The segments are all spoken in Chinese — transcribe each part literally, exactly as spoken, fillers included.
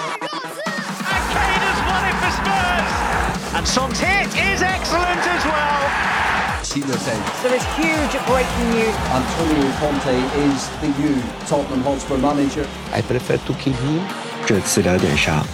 And Kane has won it for Spurs. And Son's hit is excellent as well. There is huge breaking news. Antonio Conte is the new Tottenham Hotspur manager. I prefer to keep him. 这次聊点啥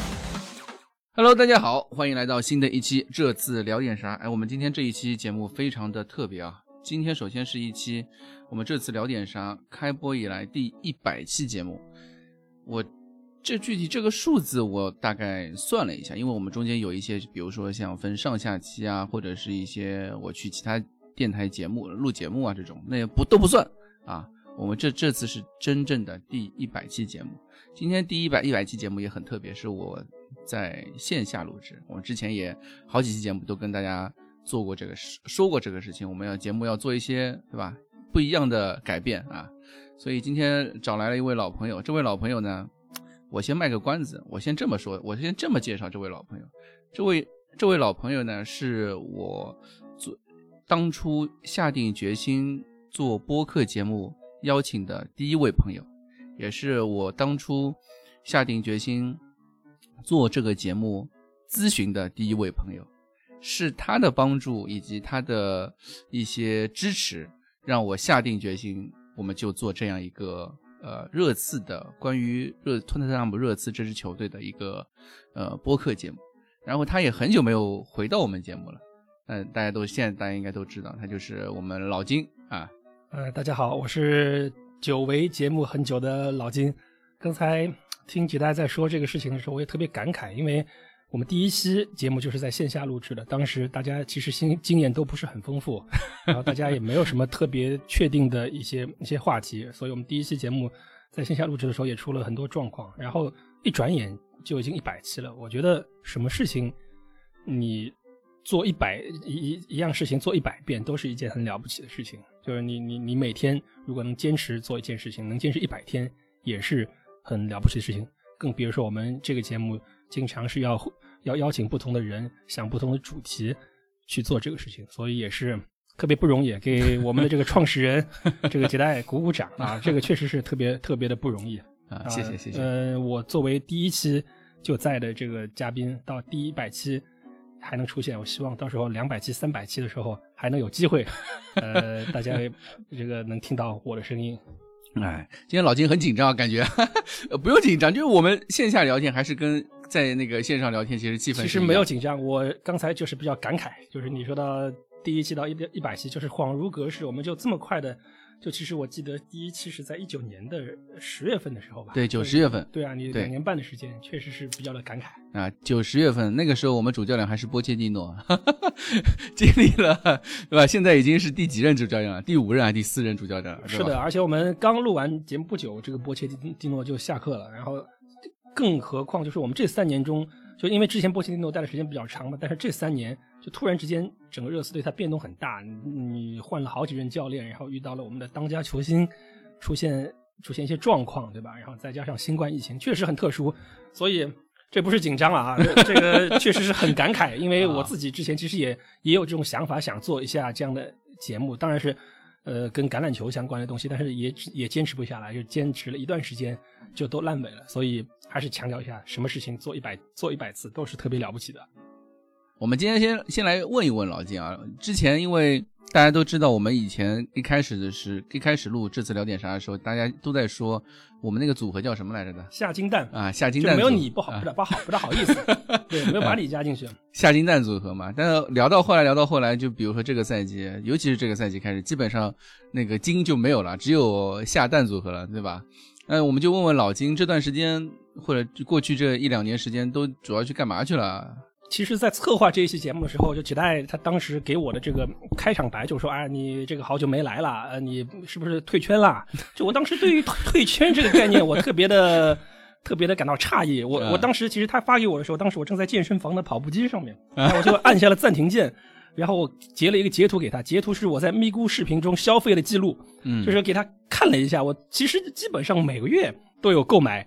Hello， 大家好，欢迎来到新的一期这次聊点啥。哎，我们今天这一期节目非常的特别啊。今天首先是一期我们这次聊点啥开播以来第一百期节目。我这具体这个数字我大概算了一下，因为我们中间有一些比如说像分上下期啊，或者是一些我去其他电台节目录节目啊，这种那也不都不算啊。我们这这次是真正的第一百期节目。今天第一百一百期节目也很特别，是我在线下录制。我们之前也好几期节目都跟大家做过这个说过这个事情，我们要节目要做一些对吧不一样的改变啊。所以今天找来了一位老朋友，这位老朋友呢，我先卖个关子，我先这么说，我先这么介绍这位老朋友。这位这位老朋友呢，是我做当初下定决心做播客节目邀请的第一位朋友，也是我当初下定决心做这个节目咨询的第一位朋友。是他的帮助以及他的一些支持，让我下定决心，我们就做这样一个呃热刺的关于热托特纳姆热刺这支球队的一个呃播客节目。然后他也很久没有回到我们节目了。嗯，大家都现在大家应该都知道，他就是我们老金啊。 呃，大家好，我是久违节目很久的老金。刚才听几代在说这个事情的时候，我也特别感慨，因为我们第一期节目就是在线下录制的，当时大家其实经经验都不是很丰富，然后大家也没有什么特别确定的一些一些话题，所以我们第一期节目在线下录制的时候也出了很多状况，然后一转眼就已经一百期了。我觉得什么事情你做一百一一样事情做一百遍都是一件很了不起的事情，就是你你你每天如果能坚持做一件事情，能坚持一百天也是很了不起的事情。更比如说我们这个节目经常是要要邀请不同的人，想不同的主题去做这个事情，所以也是特别不容易，给我们的这个创始人这个杰代鼓鼓掌啊！这个确实是特别特别的不容易啊！谢谢谢谢。 呃，我作为第一期就在的这个嘉宾，到第一百期还能出现，我希望到时候两百期、三百期的时候还能有机会，呃，大家这个能听到我的声音。 哎，今天老金很紧张，感觉不用紧张，就是我们线下聊天还是跟在那个线上聊天其实气氛是一样。 其实没有紧张，我刚才就是比较感慨，就是你说到第一期到一百期，就是恍如隔世，我们就这么快的。就其实我记得第一期是在一九年的十月份的时候吧， 对，九十月份， 对啊，你两年半的时间，确实是比较的感慨啊。九十月份那个时候，我们主教练还是波切蒂诺，经历了对吧？现在已经是第几任主教练了？第五任还是第四任主教练了？ 是的，而且我们刚录完节目不久，这个波切蒂诺就下课了，然后更何况就是我们这三年中，就因为之前波切蒂诺待的时间比较长嘛，但是这三年就突然之间整个热刺队它变动很大，你换了好几任教练，然后遇到了我们的当家球星出现出现一些状况，对吧？然后再加上新冠疫情，确实很特殊，所以这不是紧张啊，这个确实是很感慨，因为我自己之前其实也也有这种想法，想做一下这样的节目，当然是呃跟橄榄球相关的东西，但是也也坚持不下来，就坚持了一段时间就都烂尾了，所以还是强调一下，什么事情做一百做一百次都是特别了不起的。 我们今天先先来问一问老金啊，之前因为大家都知道，我们以前一开始的是一开始录这次聊点啥的时候，大家都在说我们那个组合叫什么来着的？ 下金蛋啊，下金蛋就没有你不好，不大不好，不大好意思，对，没有把你加进去。 下金蛋组合嘛，但是聊到后来，聊到后来，就比如说这个赛季，尤其是这个赛季开始，基本上那个金就没有了，只有下蛋组合了，对吧？那我们就问问老金，这段时间或者过去这一两年时间，都主要去干嘛去了？ 其实在策划这一期节目的时候，就几代他当时给我的这个开场白就说，啊，你这个好久没来了，呃，你是不是退圈了？就我当时对于退圈这个概念，我特别的特别的感到诧异。我我当时其实他发给我的时候，当时我正在健身房的跑步机上面，然后我就按下了暂停键，然后我截了一个截图给他，截图是我在咪咕视频中消费的记录，嗯，就是给他看了一下，我其实基本上每个月都有购买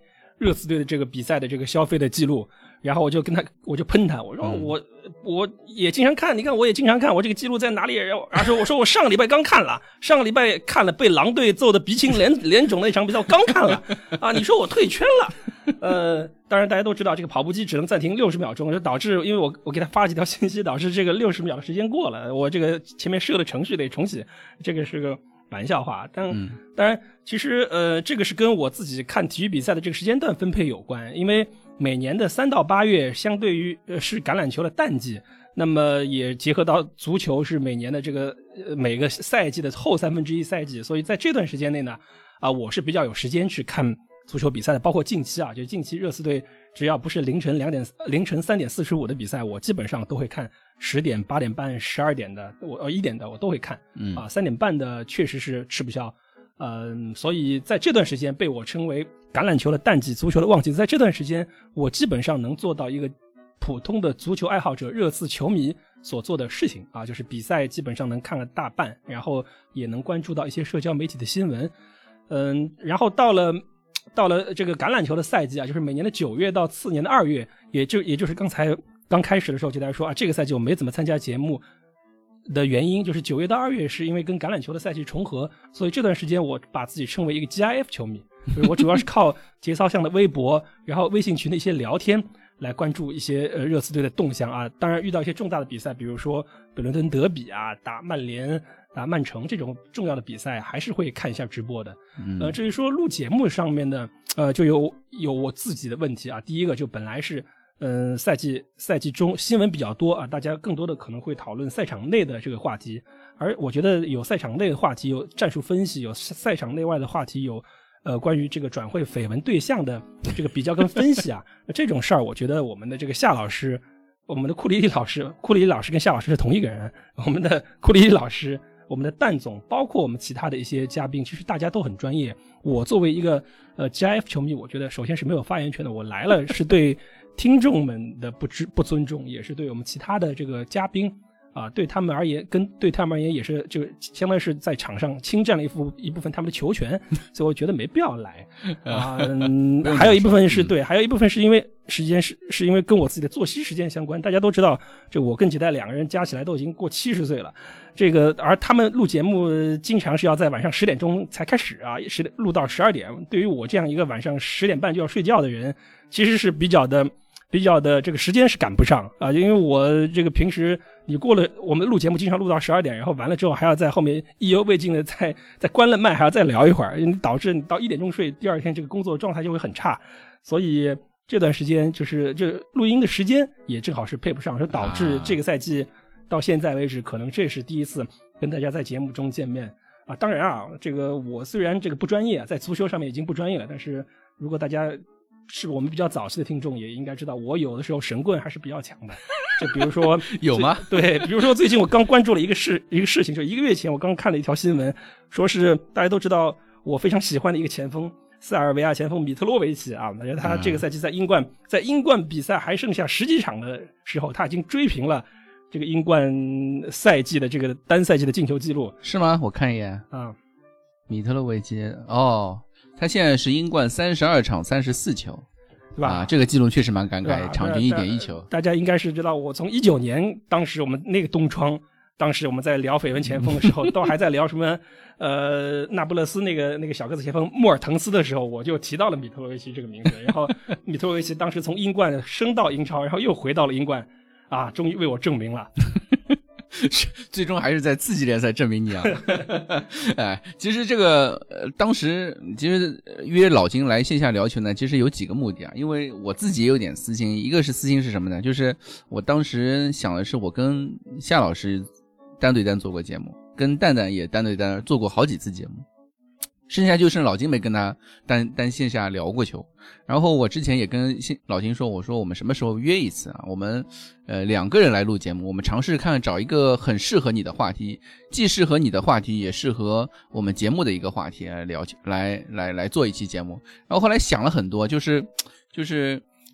热刺队的这个比赛的这个消费的记录，然后我就跟他我就喷他，我说我、嗯、我也经常看，你看我也经常看，我这个记录在哪里？然后然后我说我上个礼拜刚看了，上个礼拜看了被狼队揍的鼻青脸脸肿那场比赛，我刚看了啊！你说我退圈了？呃，当然大家都知道这个跑步机只能暂停六十秒钟，就导致因为我我给他发几条信息，导致这个六十秒的时间过了，我这个前面设的程序得重启，这个是个玩笑话。但、嗯、当然其实呃这个是跟我自己看体育比赛的这个时间段分配有关，因为每年的三到八月相对于、呃、是橄榄球的淡季，那么也结合到足球是每年的这个、呃、每个赛季的后三分之一赛季，所以在这段时间内呢啊、呃、我是比较有时间去看足球比赛的，包括近期啊，就近期热刺队只要不是凌晨两点凌晨三点四十五的比赛，我基本上都会看十点、八点半、十二点的，我呃一点的我都会看，嗯啊，三点半的确实是吃不消，嗯、呃，所以在这段时间被我称为橄榄球的淡季、足球的旺季，在这段时间我基本上能做到一个普通的足球爱好者、热刺球迷所做的事情啊，就是比赛基本上能看个大半，然后也能关注到一些社交媒体的新闻，嗯，然后到了。到了这个橄榄球的赛季啊，就是每年的九月到次年的二月，也就也就是刚才刚开始的时候就大家说啊，这个赛季我没怎么参加节目的原因，就是九月到二月是因为跟橄榄球的赛季重合，所以这段时间我把自己称为一个 G I F 球迷，就是我主要是靠节操向的微博，然后微信群的一些聊天来关注一些呃热刺队的动向啊。当然遇到一些重大的比赛，比如说北伦敦德比啊，打曼联。打曼城这种重要的比赛还是会看一下直播的。嗯、呃，至于说录节目上面呢，呃，就有有我自己的问题啊。第一个就本来是，嗯、呃，赛季赛季中新闻比较多啊，大家更多的可能会讨论赛场内的这个话题，而我觉得有赛场内的话题，有战术分析，有赛场内外的话题，有呃关于这个转会绯闻对象的这个比较跟分析啊，这种事儿，我觉得我们的这个夏老师，我们的库里里老师，库里里老师跟夏老师是同一个人，我们的库里里老师。我们的蛋总，包括我们其他的一些嘉宾，其实大家都很专业。我作为一个呃 G I F 球迷，我觉得首先是没有发言权的。我来了是对听众们的不知不尊重，也是对我们其他的这个嘉宾啊、呃，对他们而言，跟对他们而言也是就相当于是在场上侵占了一部一部分他们的球权，所以我觉得没必要来啊、嗯。还有一部分是对，还有一部分是因为时间是是因为跟我自己的作息时间相关。大家都知道，这我跟几代两个人加起来都已经过七十岁了。这个而他们录节目经常是要在晚上十点钟才开始啊，是录到十二点。对于我这样一个晚上十点半就要睡觉的人，其实是比较的比较的这个时间是赶不上啊，因为我这个平时你过了我们录节目经常录到十二点，然后完了之后还要在后面意犹未尽的再再关了麦还要再聊一会儿，导致你到一点钟睡，第二天这个工作状态就会很差，所以这段时间就是这录音的时间也正好是配不上，就导致这个赛季到现在为止可能这是第一次跟大家在节目中见面啊。当然啊，这个我虽然这个不专业，在足球上面已经不专业了，但是如果大家是我们比较早期的听众也应该知道，我有的时候神棍还是比较强的。就比如说有吗？ 对，比如说最近我刚关注了一个事一个事情，就一个月前我刚看了一条新闻，说是大家都知道我非常喜欢的一个前锋塞尔维亚前锋米特洛维奇啊，我觉得他这个赛季在英冠、嗯、在英冠比赛还剩下十几场的时候，他已经追平了这个英冠赛季的这个单赛季的进球记录。 是吗？我看一眼啊，米特洛维奇哦，他现在是英冠三十二场三十四球，对吧？啊，这个记录确实蛮感慨，场均一点一球。 大家应该是知道，我从一九年当时我们那个冬窗，当时我们在聊绯闻前锋的时候，都还在聊什么呃那不勒斯那个那个小个子前锋莫尔滕斯的时候，我就提到了米特洛维奇这个名字。然后米特洛维奇当时从英冠升到英超，然后又回到了英冠，啊，终于为我证明了。 最终还是在次级联赛证明你啊！哎，其实这个、呃、当时其实约老金来线下聊球呢，其实有几个目的啊。因为我自己也有点私心，一个是私心是什么呢？就是我当时想的是，我跟夏老师单对单做过节目，跟蛋蛋也单对单做过好几次节目，剩下就剩老金没跟他单单线下聊过球。然后我之前也跟老金说，我说我们什么时候约一次啊？我们呃两个人来录节目，我们尝试看找一个很适合你的话题，既适合你的话题，也适合我们节目的一个话题来聊，来来来做一期节目。然后后来想了很多，就是就是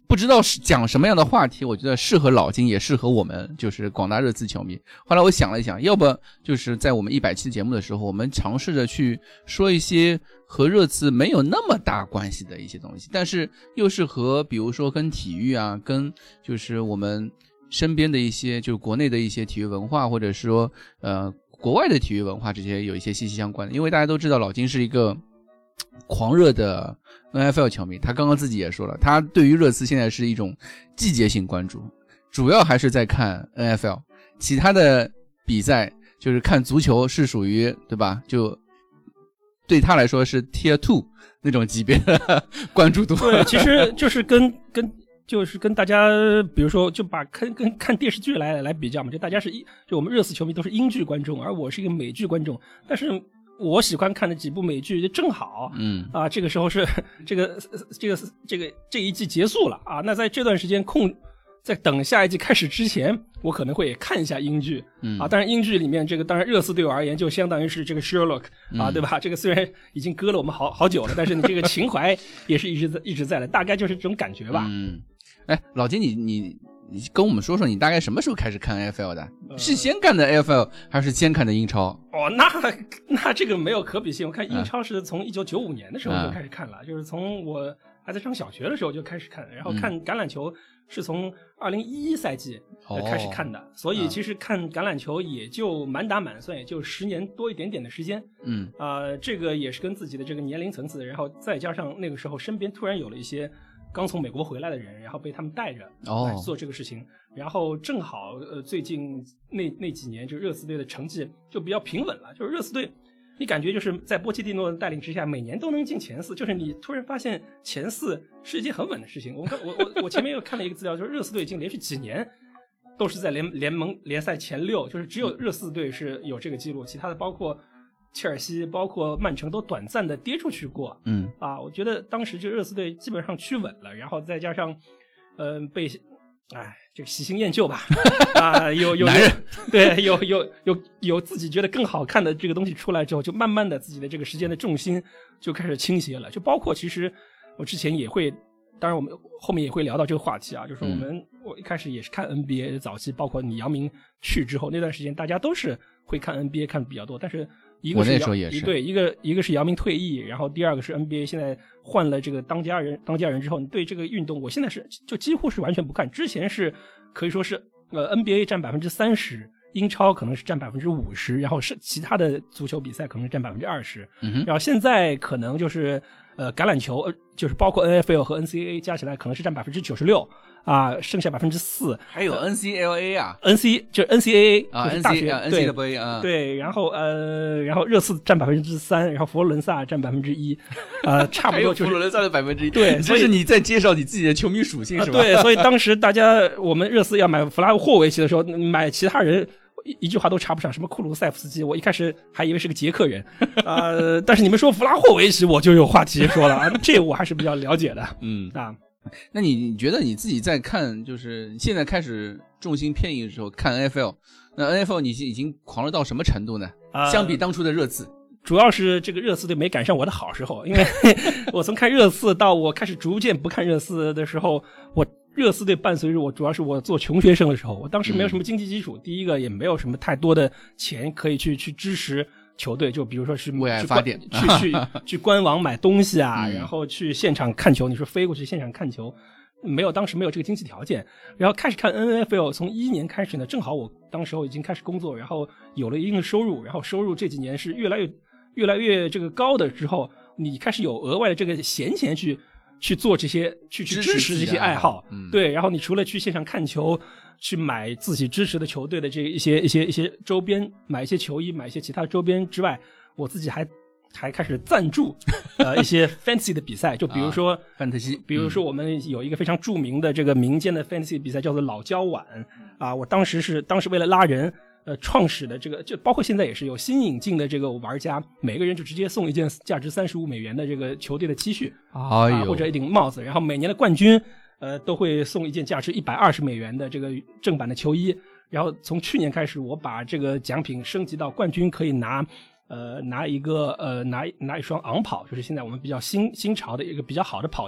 不知道是讲什么样的话题，我觉得适合老金，也适合我们就是广大热刺球迷。后来我想了一想，要不就是在我们一百期节目的时候，我们尝试着去说一些和热刺没有那么大关系的一些东西，但是又是和比如说跟体育啊，跟就是我们身边的一些就是国内的一些体育文化，或者说呃国外的体育文化这些有一些息息相关的。因为大家都知道老金是一个狂热的 N F L 球迷，他刚刚自己也说了，他对于热刺现在是一种季节性关注，主要还是在看 N F L， 其他的比赛就是看足球是属于对吧，就对他来说是 Tier 二那种级别的关注度。 对，其实就是跟跟就是跟大家比如说就把看跟看电视剧来来比较嘛，就大家是就我们热刺球迷都是英剧观众，而我是一个美剧观众，但是我喜欢看的几部美剧就正好，嗯啊，这个时候是这个这个这个这一季结束了啊，那在这段时间空，在等下一季开始之前，我可能会看一下英剧，嗯啊，当然英剧里面这个当然热刺对我而言就相当于是这个 Sherlock 啊，嗯、对吧？这个虽然已经割了我们好好久了，但是你这个情怀也是一直在一直在的，大概就是这种感觉吧。 嗯，哎，老金，你你。你跟我们说说你大概什么时候开始看 N F L 的、呃、是先看的 N F L 还是先看的英超？ 哦，那那这个没有可比性，我看英超是从一九九五年的时候就开始看了、嗯、就是从我还在上小学的时候就开始看，然后看橄榄球是从二零一一赛季开始看的、哦、所以其实看橄榄球也就满打满算也就十年多一点点的时间。嗯啊、呃，这个也是跟自己的这个年龄层次，然后再加上那个时候身边突然有了一些刚从美国回来的人，然后被他们带着来做这个事情、哦、然后正好呃最近那那几年就热刺队的成绩就比较平稳了，就是热刺队你感觉就是在波切蒂诺的带领之下每年都能进前四，就是你突然发现前四是一件很稳的事情。我我我我前面又看了一个资料，就是热刺队已经连续几年都是在联联盟联赛前六，就是只有热刺队是有这个记录，其他的包括切尔西包括曼城都短暂的跌出去过。嗯啊，我觉得当时这热刺队基本上趋稳了，然后再加上嗯、呃、被哎这个喜新厌旧吧啊有有男人对有有有有自己觉得更好看的这个东西出来之后，就慢慢的自己的这个时间的重心就开始倾斜了，就包括其实我之前也会，当然我们后面也会聊到这个话题啊，就是我们、嗯、我一开始也是看 N B A 早期，包括你姚明去之后那段时间大家都是会看 N B A 看的比较多，但是一个是我那时候也是对，一个一个是姚明退役，然后第二个是 N B A 现在换了这个当家人当家人之后，你对这个运动我现在是就几乎是完全不看，之前是可以说是呃 N B A 占 百分之三十， 英超可能是占 百分之五十， 然后是其他的足球比赛可能是占 百分之二十、嗯、然后现在可能就是呃橄榄球呃就是包括 N F L 和 N C A A 加起来可能是占 百分之九十六啊，剩下 百分之四还有 N C L A 啊 N C 就是 N C A A 啊， 就是大学 N C A A 啊， 对，然后呃然后热刺占 百分之三， 然后佛罗伦萨占 百分之一， 呃差不多就是佛罗伦萨的 百分之一， 对， 这是你在介绍你自己的球迷属性是吧、 啊、对，所以当时大家我们热刺要买弗拉霍维奇的时候，买其他人一一句话都插不上，什么库鲁塞夫斯基，我一开始还以为是个捷克人啊、呃，但是你们说弗拉霍维奇，我就有话题说了啊，这我还是比较了解的。嗯啊， 那你你觉得你自己在看，就是现在开始重心偏移的时候看 N F L， 那 N F L 你已经狂热到什么程度呢？呃、相比当初的热刺， 主要是这个热刺队没赶上我的好时候，因为我从看热刺到我开始逐渐不看热刺的时候，我。热刺队伴随着我，主要是我做穷学生的时候，我当时没有什么经济基础、嗯、第一个也没有什么太多的钱可以去去支持球队，就比如说是为爱发电去去去官网买东西啊、嗯、然后去现场看球，你说飞过去现场看球，没有，当时没有这个经济条件。然后开始看 N F L， 从一一年开始呢，正好我当时候已经开始工作，然后有了一定的收入，然后收入这几年是越来越越来越这个高的之后，你开始有额外的这个闲钱去去做这些，去去支持这些爱好，嗯，对。然后你除了去现场看球，去买自己支持的球队的这一些一些一些周边，买一些球衣，买一些其他周边之外，我自己还还开始赞助呃一些 fantasy 的比赛，就比如说、啊、 fantasy， 比如说我们有一个非常著名的这个民间的 fantasy 比赛叫做老焦碗啊，我当时是当时为了拉人。呃，创始的这个就包括现在也是有新引进的这个玩家，每个人就直接送一件价值三十五美元的这个球队的 T 恤、哎啊、或者一顶帽子，然后每年的冠军呃都会送一件价值一百二十美元的这个正版的球衣。然后从去年开始，我把这个奖品升级到冠军可以拿呃拿一个呃拿拿一双昂跑，就是现在我们比较新新潮的一个比较好的跑鞋，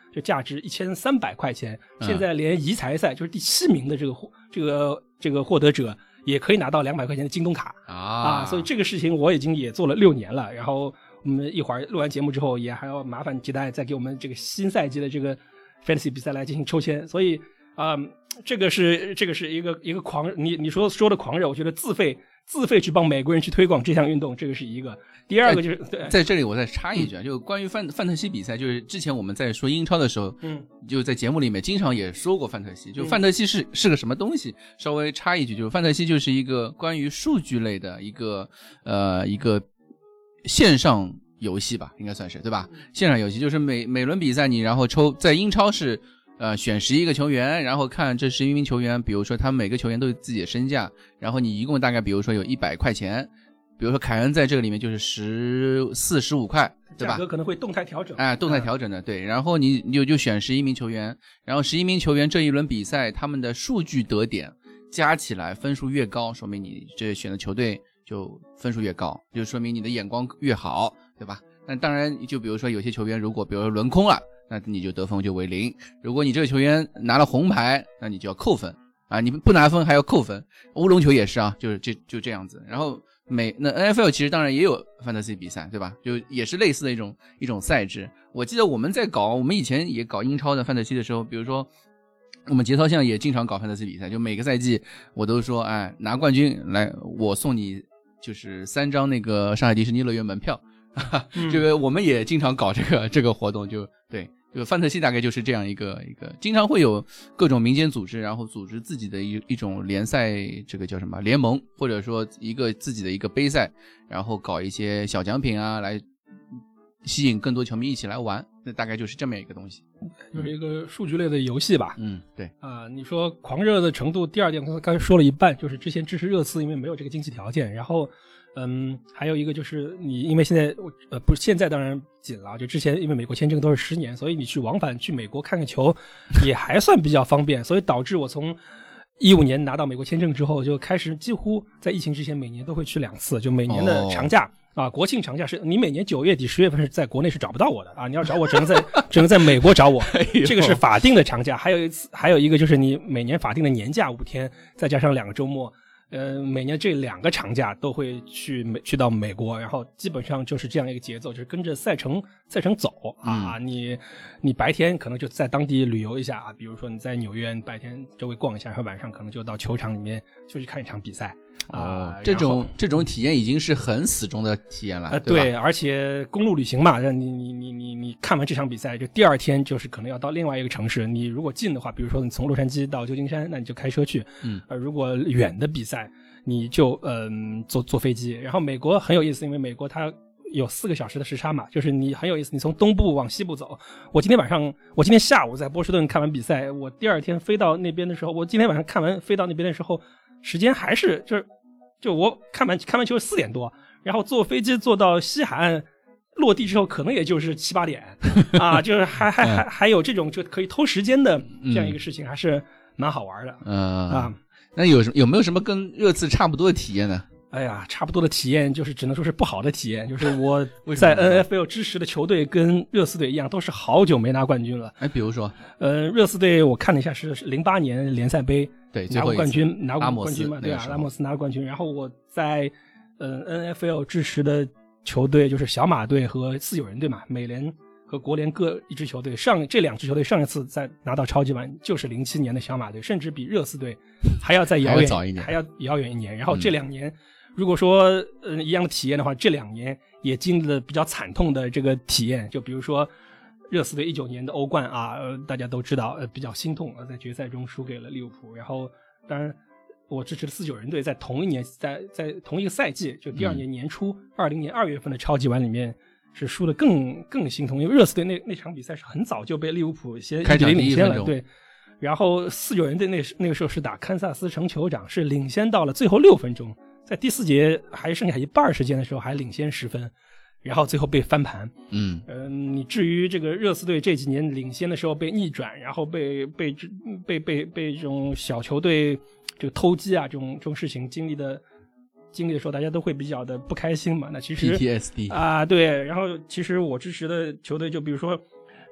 就价值一千三百块钱， 嗯现在连遗才赛就是第七名的这个这个这个获得者也可以拿到两百块钱的京东卡啊啊！所以这个事情我已经也做了六年了，然后我们一会儿录完节目之后，也还要麻烦吉代再给我们这个新赛季的这个 fantasy 比赛来进行抽签，所以啊、嗯，这个是这个是一个一个狂，你你说说的狂热，我觉得自费自费去帮美国人去推广这项运动，这个是一个。第二个就是对， 在这里我再插一句啊，就关于范范特西比赛，就是之前我们在说英超的时候， 嗯， 就在节目里面经常也说过范特西，就范特西是、嗯、是个什么东西？稍微插一句，就是范特西就是一个关于数据类的一个呃一个线上游戏吧，应该算是对吧？线上游戏就是每每轮比赛你然后抽，在英超是呃选十一个球员，然后看这十一名球员，比如说他们每个球员都有自己的身价，然后你一共大概比如说有一百块钱。比如说凯恩在这个里面就是十四十五块，对吧？ 价格可能会动态调整。 哎，动态调整的，对。然后你你就就选十一名球员，然后十一名球员这一轮比赛他们的数据得点加起来分数越高，说明你这选的球队就分数越高，就说明你的眼光越好，对吧？那当然，就比如说有些球员如果比如说轮空了，那你就得分就为零。如果你这个球员拿了红牌，那你就要扣分啊，你不拿分还要扣分。乌龙球也是啊，就是就就这样子。然后。美那 N F L 其实当然也有 fantasy 比赛，对吧？就也是类似的一种一种赛制。我记得我们在搞，我们以前也搞英超的 fantasy 的时候，比如说我们节操巷也经常搞 fantasy 比赛，就每个赛季我都说，哎，拿冠军来，我送你就是三张那个上海迪士尼乐园门票。 嗯、 这个我们也经常搞这个这个活动，就对。就范特西大概就是这样一个一个，经常会有各种民间组织，然后组织自己的一一种联赛，这个叫什么联盟，或者说一个自己的一个杯赛，然后搞一些小奖品啊，来吸引更多球迷一起来玩。那大概就是这么一个东西， 就是一个数据类的游戏吧。 嗯，对啊、呃，你说狂热的程度，第二点刚才说了一半，就是之前支持热刺，因为没有这个经济条件，然后。嗯，还有一个就是你，因为现在呃不是现在当然紧了，就之前因为美国签证都是十年，所以你去往返去美国看看球也还算比较方便，所以导致我从一五年拿到美国签证之后，就开始几乎在疫情之前每年都会去两次，就每年的长假、哦、啊，国庆长假是你每年九月底十月份是在国内是找不到我的啊，你要找我只能在只能在美国找我，这个是法定的长假。还有一次还有一个就是你每年法定的年假五天，再加上两个周末。呃，每年这两个长假都会去美去到美国，然后基本上就是这样一个节奏，就是跟着赛程赛程走啊。嗯、你你白天可能就在当地旅游一下啊，比如说你在纽约，你白天周围逛一下，然后晚上可能就到球场里面就去看一场比赛啊、 哦。这种这种体验已经是很死忠的体验了， 呃、 对吧？ 对，而且公路旅行嘛，让你你你你你看完这场比赛，就第二天就是可能要到另外一个城市。你如果近的话，比如说你从洛杉矶到旧金山，那你就开车去。 嗯， 呃，如果远的比赛。你就嗯坐坐飞机，然后美国很有意思，因为美国它有四个小时的时差嘛，就是你很有意思，你从东部往西部走。我今天晚上，我今天下午在波士顿看完比赛，我第二天飞到那边的时候，我今天晚上看完飞到那边的时候，时间还是就是就我看完看完球是四点多，然后坐飞机坐到西海岸。落地之后可能也就是七八点啊，就是还还还还有这种就可以偷时间的这样一个事情，还是蛮好玩的。 嗯啊。 那有有没有什么跟热刺差不多的体验呢？ 哎呀，差不多的体验就是只能说是不好的体验，就是我在 N F L 支持的球队跟热刺队一样，都是好久没拿冠军了。 哎，比如说， 呃，热刺队我看了一下是零八年联赛杯对拿过冠军，拿过冠军嘛，对啊， 拉拉莫斯拿过冠军。然后我在呃 N F L 支持的球队就是小马队和四九人队嘛，美联和国联各一支球队，上这两支球队上一次在拿到超级碗就是零七年的小马队，甚至比热刺队还要再遥远， 还要早一年， 还要遥远一年。然后这两年，嗯、如果说呃一样的体验的话，这两年也经历了比较惨痛的这个体验。就比如说热刺队一九年的欧冠啊，呃，大家都知道，呃，比较心痛，呃，在决赛中输给了利物浦。然后当然。我支持的四九人队在同一年，在在同一个赛季，就第二年年初，二零、嗯、年二月份的超级碗里面是输的更更心痛，因为热刺队那那场比赛是很早就被利物浦先一比零领先了，对。然后四九人队那那个时候是打堪萨斯城酋长，是领先到了最后六分钟，在第四节还剩下一半时间的时候还领先十分，然后最后被翻盘。 嗯， 呃，你至于这个热刺队这几年领先的时候被逆转，然后被被被被被这种小球队。这个偷鸡啊，这种这种事情经历的经历的时候，大家都会比较的不开心嘛。那其实 P T S D 啊，对。然后其实我支持的球队，就比如说，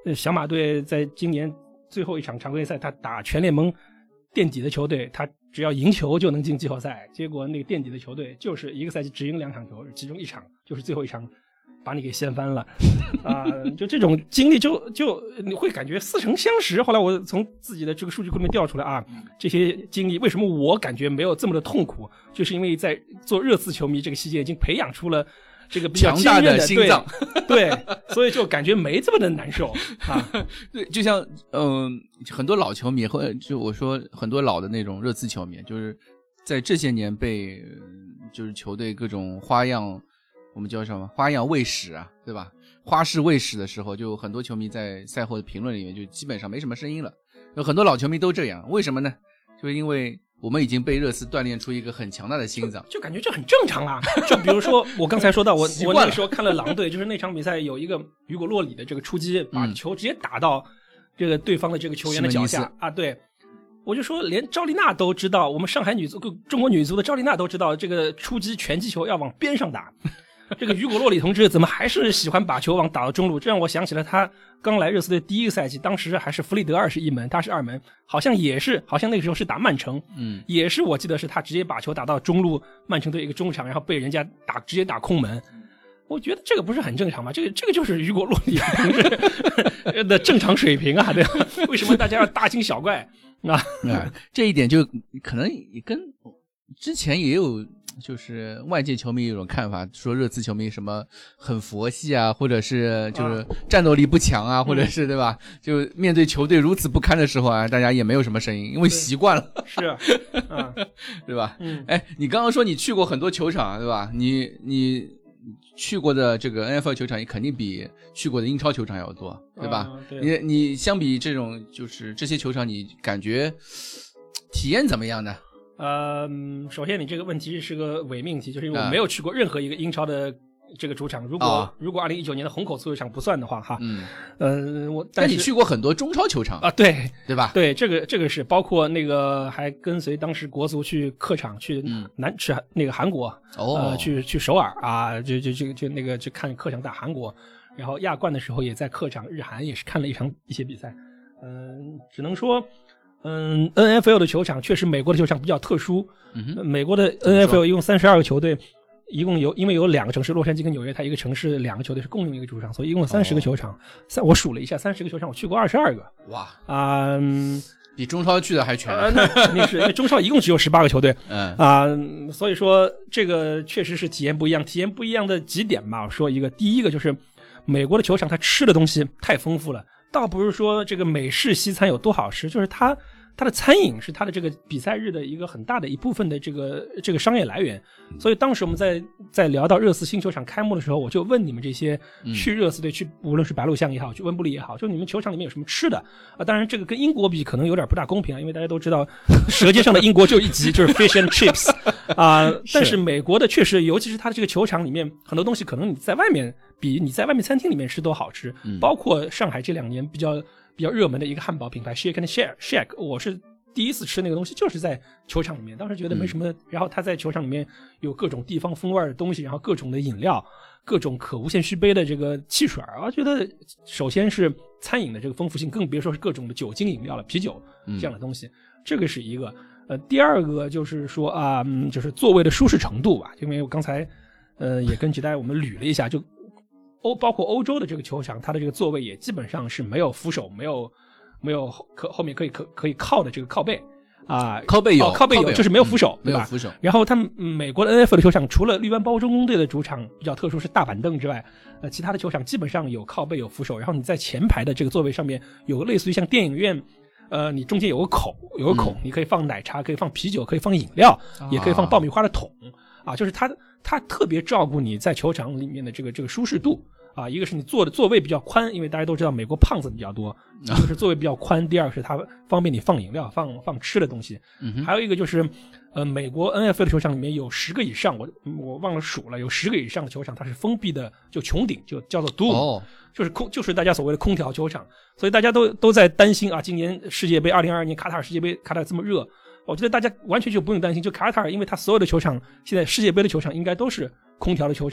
呃，小马队在今年最后一场常规赛，他打全联盟垫底的球队，他只要赢球就能进季后赛。结果那个垫底的球队就是一个赛季只赢两场球，其中一场就是最后一场把你给掀翻了啊、呃！就这种经历就，就就你会感觉似曾相识。后来我从自己的这个数据库里面调出来啊，这些经历为什么我感觉没有这么的痛苦，就是因为在做热刺球迷这个期间已经培养出了这个比较强大的心脏， 对，对，所以就感觉没这么的难受啊。 对，就像嗯、呃，很多老球迷或者就我说很多老的那种热刺球迷，就是在这些年被就是球队各种花样，我们叫什么花样喂食啊，对吧？花式喂食的时候，就很多球迷在赛后的评论里面就基本上没什么声音了。有很多老球迷都这样，为什么呢？就是因为我们已经被热刺锻炼出一个很强大的心脏， 就, 就感觉这很正常啊。就比如说我刚才说到我我那个时候看了狼队，就是那场比赛有一个雨果洛里的这个出击，把球直接打到这个对方的这个球员的脚下啊，对。我就说连赵丽娜都知道，我们上海女足中国女足的赵丽娜都知道这个出击拳击球要往边上打。这个雨果洛里同志怎么还是喜欢把球往打到中路？这让我想起了他刚来热刺队第一个赛季，当时还是弗里德二是一门，他是二门，好像也是，好像那个时候是打曼城，嗯，也是我记得是他直接把球打到中路，曼城队一个中场，然后被人家打直接打空门。我觉得这个不是很正常吗？这个这个就是雨果洛里同志的正常水平啊，对吧？为什么大家要大惊小怪啊？ 啊，这一点就可能也跟之前也有。就是外界球迷有一种看法，说热刺球迷什么很佛系啊，或者是就是战斗力不强啊，啊或者是对吧？就面对球队如此不堪的时候啊，大家也没有什么声音，因为习惯了， 是啊， 对吧？ 嗯， 哎，你刚刚说你去过很多球场，对吧？你你去过的这个 N F L 球场也肯定比去过的英超球场要多，对吧？ 啊、对你你相比这种就是这些球场，你感觉体验怎么样呢？ 呃，首先你这个问题是个伪命题，就是因为我没有去过任何一个英超的这个主场。如果、哦、如果二零一九年的虹口足球场不算的话，哈，嗯，呃，我但是你去过很多中超球场啊，对对吧？ 对，这个这个是包括那个还跟随当时国足去客场去南去、嗯、那个韩国， 哦， 呃，去去首尔啊，就就就就那个去看客场打韩国，然后亚冠的时候也在客场日韩也是看了一场一些比赛，嗯、呃，只能说。嗯 ，N F L 的球场确实美国的球场比较特殊。嗯哼，美国的 N F L 一共三十二个球队，一共有因为有两个城市，洛杉矶跟纽约，它一个城市两个球队是共用一个主场，所以一共有三十个球场。三、哦，我数了一下，三十个球场我去过二十二个。 哇啊、嗯， 比中超去的还全。 呃、那肯定是，因为中超一共只有十八个球队。 嗯啊、呃，所以说这个确实是体验不一样，体验不一样的几点吧。我说一个，第一个就是美国的球场它吃的东西太丰富了。倒不是说这个美式西餐有多好吃，就是它它的餐饮是它的这个比赛日的一个很大的一部分的这个这个商业来源。所以当时我们在在聊到热刺新球场开幕的时候，我就问你们这些去热刺队去，无论是白鹿巷也好，去温布利也好，就你们球场里面有什么吃的啊？当然这个跟英国比可能有点不大公平啊，因为大家都知道舌尖上的英国就一级就是 fish and chips 啊，但是美国的确实，尤其是它的这个球场里面很多东西可能你在外面比你在外面餐厅里面吃都好吃，嗯、包括上海这两年比较比较热门的一个汉堡品牌 Shake and Share Shack， 我是第一次吃那个东西就是在球场里面，当时觉得没什么、嗯、然后他在球场里面有各种地方风味的东西，然后各种的饮料，各种可无限续杯的这个汽水，我觉得首先是餐饮的这个丰富性，更别说是各种的酒精饮料了，啤酒这样的东西、嗯、这个是一个。呃，第二个就是说啊、嗯，就是座位的舒适程度吧，因为我刚才呃也跟吉代我们捋了一下，就欧包括欧洲的这个球场，它的这个座位也基本上是没有扶手，没有没有可后面可以可可以靠的这个靠背啊， 靠背有、 哦、靠背有，就是没有扶手， 嗯、 对吧？ 没有扶手。 然后他们、嗯、美国的 N F L 的球场，除了绿湾包装工队的主场比较特殊是大板凳之外，呃，其他的球场基本上有靠背有扶手，然后你在前排的这个座位上面有类似于像电影院。呃，你中间有个口，有个孔、嗯，你可以放奶茶，可以放啤酒，可以放饮料，啊、也可以放爆米花的桶，啊，就是它它特别照顾你在球场里面的这个这个舒适度啊。一个是你坐的座位比较宽，因为大家都知道美国胖子比较多，一个是座位比较宽，第二个是它方便你放饮料、放放吃的东西，嗯、还有一个就是呃，美国 N F L 的球场里面有十个以上，我我忘了数了，有十个以上的球场它是封闭的，就穹顶，就叫做 Dome。哦，就是空，就是大家所谓的空调球场，所以大家都都在担心啊，今年世界杯二零二二年卡塔尔世界杯，卡塔尔这么热，我觉得大家完全就不用担心，就卡塔尔，因为它所有的球场现在世界杯的球场应该都是空调的球场，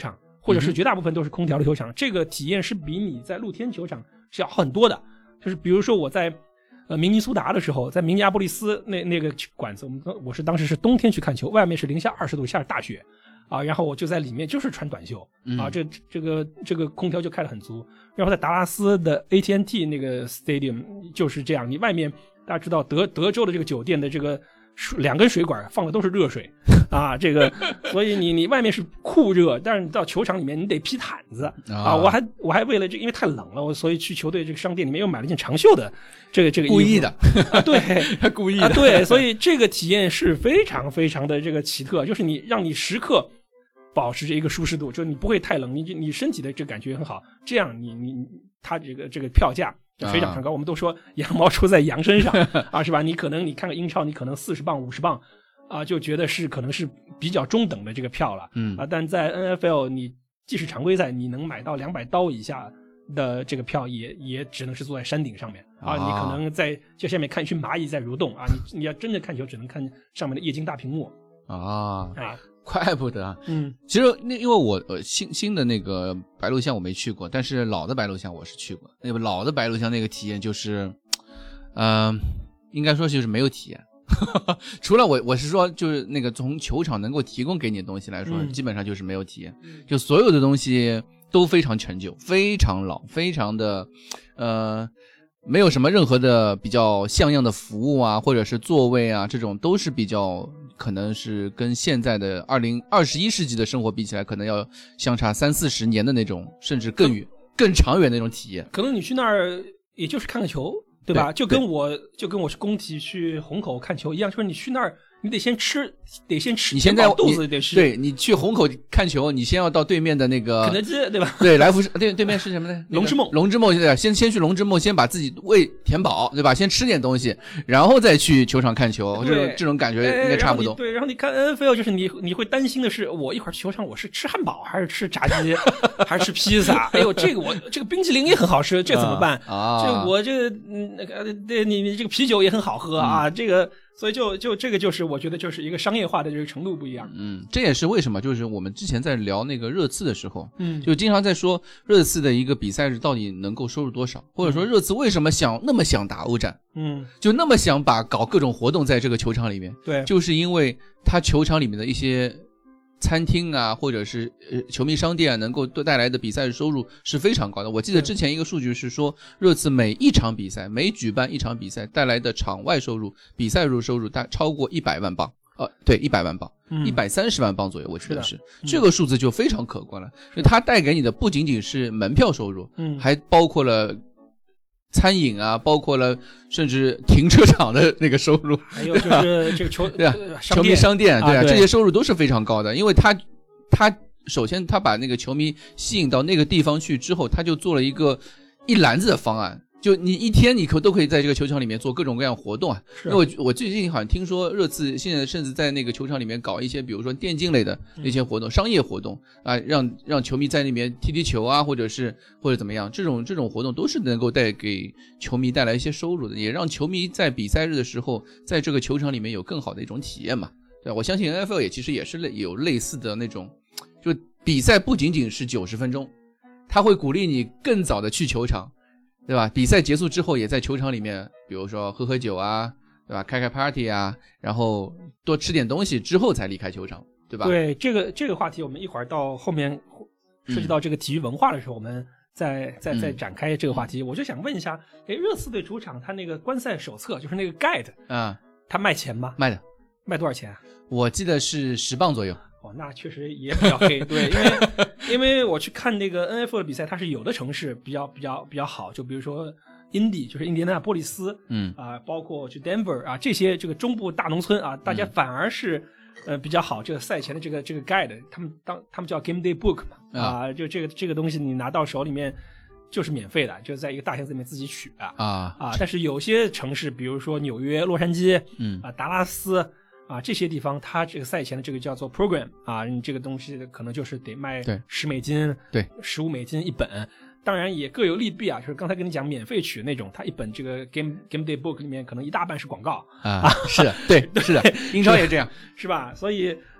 或者是绝大部分都是空调的球场，嗯、这个体验是比你在露天球场是要好很多的。就是比如说我在呃明尼苏达的时候，在明尼阿波利斯那那个馆子，我们我是当时是冬天去看球，外面是零下二十度，下着大雪啊，然后我就在里面就是穿短袖、嗯、啊，这这个这个空调就开得很足。然后在达拉斯的 A T and T 那个 Stadium 就是这样，你外面大家知道德德州的这个酒店的这个两根水管放的都是热水啊，这个所以你你外面是酷热，但是你到球场里面你得披毯子啊。啊我还我还为了这，因为太冷了，我所以去球队这个商店里面又买了一件长袖的这个这个衣服， 故意的啊，对， 他故意的、 啊，对，所以这个体验是非常非常的这个奇特，就是你让你时刻保持着一个舒适度，就是你不会太冷，你你身体的这个感觉很好，这样你你他这个这个票价水涨船高、啊、我们都说羊毛出在羊身上啊，是吧？你可能你看个英超，你可能四十磅五十磅啊，就觉得是可能是比较中等的这个票了，嗯啊，但在 N F L 你即使常规赛你能买到两百刀以下的这个票也，也也只能是坐在山顶上面啊，啊你可能在这下面看一群蚂蚁在蠕动啊，你你要真的看球只能看上面的液晶大屏幕啊， 哎。 怪不得， 嗯， 其实那因为我呃新新的那个白鹿巷我没去过，但是老的白鹿巷我是去过。那个老的白鹿巷那个体验就是，嗯、呃，应该说就是没有体验，除了我我是说就是那个从球场能够提供给你的东西来说，嗯、基本上就是没有体验，就所有的东西都非常陈旧，非常老，非常的，呃。没有什么任何的比较像样的服务啊，或者是座位啊，这种都是比较可能是跟现在的二零二十一世纪的生活比起来，可能要相差三四十年的那种，甚至更远、更长远的那种体验。 可能你去那儿也就是看个球，对吧？对就跟我就跟我去工体去虹口看球一样，就是你去那儿。你得先吃，得先吃。 你现在肚子得吃。 对，你去虹口看球，你先要到对面的那个肯德基，对吧？ 对，来福士对对面是什么呢？ 龙之梦， 龙之梦对，先先去龙之梦，先把自己胃填饱，对吧？先吃点东西，然后再去球场看球，这种这种感觉应该差不多。 对，然后你看 N F L 就是你你会担心的是，我一会儿去球场我是吃汉堡还是吃炸鸡还是吃披萨？哎呦，这个我这个冰淇淋也很好吃，这怎么办？ 啊， 这我这个嗯那个对你你这个啤酒也很好喝啊，嗯、这个。所以就就这个就是我觉得就是一个商业化的这个程度不一样。 嗯，这也是为什么就是我们之前在聊那个热刺的时候， 嗯， 就经常在说热刺的一个比赛日到底能够收入多少，或者说热刺为什么想那么想打欧战， 嗯， 就那么想把搞各种活动在这个球场里面， 对， 就是因为他球场里面的一些餐厅啊，或者是呃球迷商店啊，能够带来的比赛收入是非常高的。我记得之前一个数据是说，热刺每一场比赛，每举办一场比赛带来的场外收入、比赛入收入大超过一百万镑，呃，对，一百万镑，一百三十万镑左右，我记得是， 是这个数字就非常可观了。所以它带给你的不仅仅是门票收入， 嗯， 还包括了餐饮啊，包括了甚至停车场的那个收入， 还有就是这个球对啊，球迷商店对啊， 啊对这些收入都是非常高的，因为他他首先他把那个球迷吸引到那个地方去之后，他就做了一个一篮子的方案。就你一天你可都可以在这个球场里面做各种各样活动啊，因为我我最近好像听说热刺现在甚至在那个球场里面搞一些比如说电竞类的那些活动、嗯、商业活动啊，让让球迷在那边踢踢球啊，或者是或者怎么样，这种这种活动都是能够带给球迷带来一些收入的，也让球迷在比赛日的时候在这个球场里面有更好的一种体验嘛。对，我相信 N F L 也其实也是类有类似的那种，就比赛不仅仅是九十分钟，他会鼓励你更早的去球场。对吧？比赛结束之后，也在球场里面，比如说喝喝酒啊，对吧？开开 party 啊，然后多吃点东西之后才离开球场，对吧？ 对，这个这个话题，我们一会儿到后面涉及到这个体育文化的时候，嗯、我们再再再展开这个话题。嗯、我就想问一下，哎，热刺队主场他那个观赛手册，就是那个 guide 啊， 他卖钱吗？ 卖的， 卖多少钱啊？ 我记得是十磅左右。 哦，那确实也比较黑，对，因为因为我去看那个 N F L 的比赛，它是有的城市比较比较比较好，就比如说 Indy， 就是印第安纳波利斯， 嗯啊、呃，包括去 Denver 啊，这些这个中部大农村啊，大家反而是、嗯、呃比较好。这个赛前的这个这个 guide， 他们当他们叫 game day book 嘛，啊，啊就这个这个东西你拿到手里面就是免费的，就是在一个大箱子里面自己取啊啊啊，但是有些城市，比如说纽约、洛杉矶， 嗯啊，达拉斯。啊，这些地方它这个赛前的这个叫做 program 啊，你这个东西可能就是得卖十美金， 对， 十五美金一本。当然也各有利弊啊，就是刚才跟你讲免费取那种，它一本这个 game game day book 里面可能一大半是广告啊，是的，对，是的，英超也这样， 是吧？所以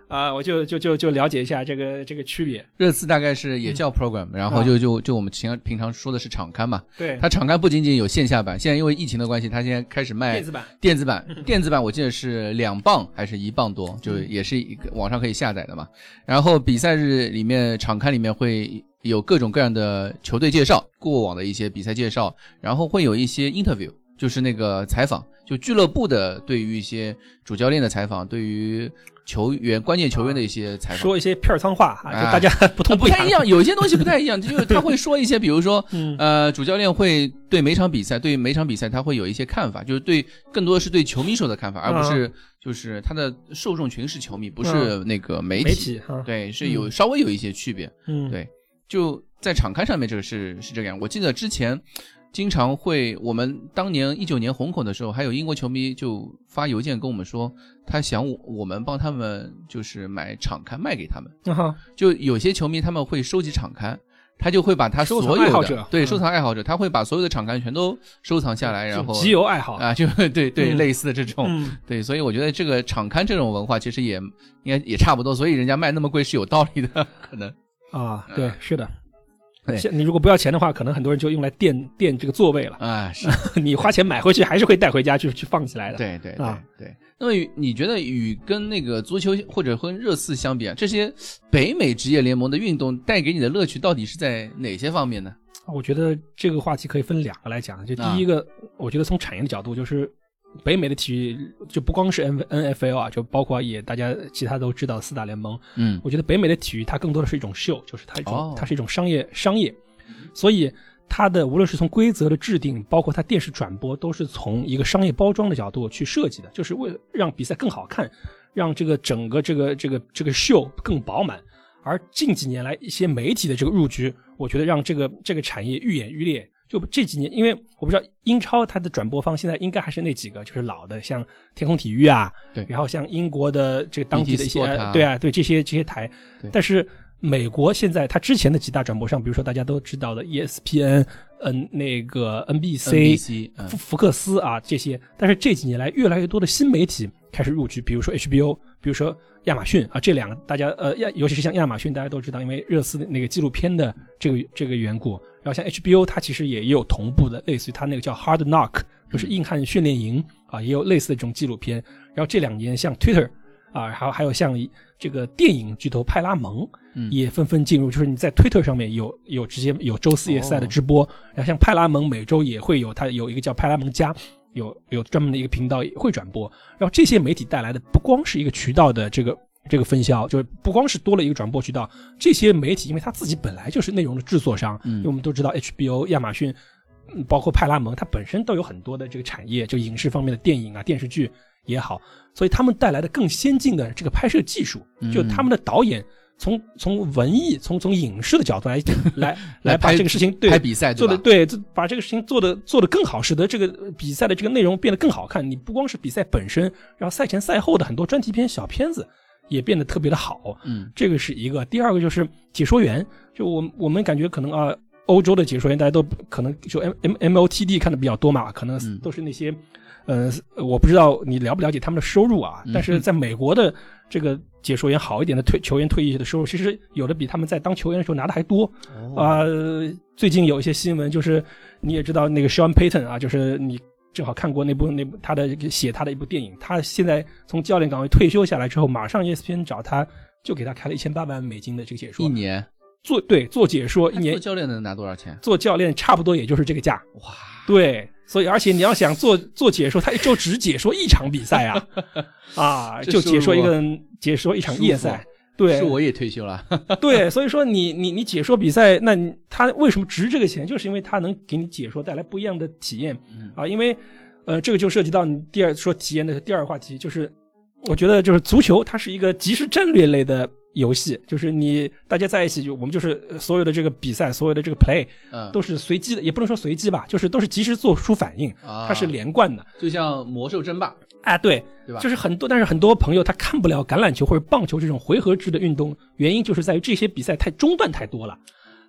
啊，我就就就就了解一下这个这个区别。 热刺大概是也叫 program，、嗯、然后就就就我们平常平常说的是场刊嘛。 对， 它场刊不仅仅有线下版，现在因为疫情的关系，它现在开始卖电子版。 电子版，电子版我记得是两磅还是一磅多，就也是一个网上可以下载的嘛。然后比赛日里面场刊里面会有各种各样的球队介绍，过往的一些比赛介绍，然后会有一些 interview， 就是那个采访，就俱乐部的对于一些主教练的采访，对于球员关键球员的一些采访， 说一些片儿汤话啊，就大家不痛不太一样，有一些东西不太一样，就是他会说一些，比如说，嗯、呃，主教练会对每场比赛，对每场比赛他会有一些看法，就是对更多的是对球迷手的看法，而不是就是他的受众群是球迷，不是那个媒体， 媒体对，是有、嗯、稍微有一些区别， 嗯， 对，就在场刊上面这个是是这个样。我记得之前。经常会，我们当年一九年虹口的时候，还有英国球迷就发邮件跟我们说，他想我我们帮他们就是买场刊卖给他们。 Uh-huh. 就有些球迷他们会收集场刊，他就会把他所有的收藏爱好者对收藏爱好者，他会把所有的场刊全都收藏下来，然后集邮爱好啊，就对对、嗯、类似的这种、 嗯， 对，所以我觉得这个场刊这种文化其实也应该也差不多，所以人家卖那么贵是有道理的，可能啊，对，是的。你如果不要钱的话，可能很多人就用来垫垫这个座位了啊。是你花钱买回去，还是会带回家去去放起来的。 对对对、 啊、 对。那么你觉得与跟那个足球或者和热刺相比啊，这些北美职业联盟的运动带给你的乐趣到底是在哪些方面呢？ 我觉得这个话题可以分两个来讲。就第一个，啊、我觉得从产业的角度，就是北美的体育就不光是 N F L 啊，就包括也大家其他都知道四大联盟。 嗯， 我觉得北美的体育它更多的是一种秀，就是它一种、 哦、 它是一种商业商业，所以它的无论是从规则的制定，包括它电视转播，都是从一个商业包装的角度去设计的，就是为了让比赛更好看，让这个整个这个这个这个秀更饱满。而近几年来一些媒体的这个入局，我觉得让这个这个产业愈演愈烈。就这几年，因为我不知道英超它的转播方现在应该还是那几个，就是老的，像天空体育啊， 对， 然后像英国的这个当地的一些， 啊对啊，对这些这些台，但是美国现在它之前的几大转播商，比如说大家都知道的 E S P N， 嗯，那个 N B C， 嗯、 福福克斯啊这些，但是这几年来越来越多的新媒体开始入局，比如说 H B O， 比如说亚马逊啊，这两个大家呃亚，尤其是像亚马逊，大家都知道，因为热刺那个纪录片的这个这个缘故。然后像 H B O 它其实也有同步的，类似于它那个叫 Hard Knock， 就是硬汉训练营啊，也有类似的这种纪录片。然后这两年像 Twitter 啊，还有还有像这个电影巨头派拉蒙也纷纷进入，就是你在 Twitter 上面有有直接有周四夜赛的直播，哦、然后像派拉蒙每周也会有，它有一个叫派拉蒙加，有有专门的一个频道也会转播。然后这些媒体带来的不光是一个渠道的这个。这个分销就是不光是多了一个转播渠道，这些媒体因为他自己本来就是内容的制作商，嗯，因为我们都知道 H B O、亚马逊，包括派拉蒙，它本身都有很多的这个产业，就影视方面的电影啊、电视剧也好，所以他们带来的更先进的这个拍摄技术，就他们的导演从从文艺、从从影视的角度来来来把这个事情对拍比赛做的对，把这个事情做的做的更好，使得这个比赛的这个内容变得更好看。你不光是比赛本身，然后赛前赛后的很多专题片、小片子。也变得特别的好， 嗯， 这个是一个。第二个就是解说员，就我我们感觉可能啊，欧洲的解说员大家都可能就 M M M O T D 看的比较多嘛，可能都是那些，嗯、呃，我不知道你了不了解他们的收入啊，但是在美国的这个解说员好一点的退球员退役的收入，其实有的比他们在当球员的时候拿的还多啊、哦呃。最近有一些新闻，就是你也知道那个 Sean Payton 啊，就是你。正好看过那部那部他的写他的一部电影，他现在从教练岗位退休下来之后，马上 E S P N 找他，就给他开了一千八百万美金的这个解说， 一年做对做解说一年， 做教练能拿多少钱？ 做教练差不多也就是这个价， 哇， 对，所以而且你要想做做解说，他一周只解说一场比赛啊，啊，就解说一个解说一场夜赛。对， 是我也退休了。 对，所以说你你你解说比赛，那你他为什么值这个钱？就是因为他能给你解说带来不一样的体验、嗯、啊。因为呃，这个就涉及到你第二说体验的第二话题，就是我觉得就是足球它是一个即时战略类的游戏，就是你大家在一起就我们就是所有的这个比赛，所有的这个 play 嗯都是随机的，也不能说随机吧，就是都是及时做出反应、啊、它是连贯的， 就像魔兽争霸。 啊，对， 对吧？ 就是很多，但是很多朋友他看不了橄榄球或者棒球这种回合制的运动，原因就是在于这些比赛太中断太多了，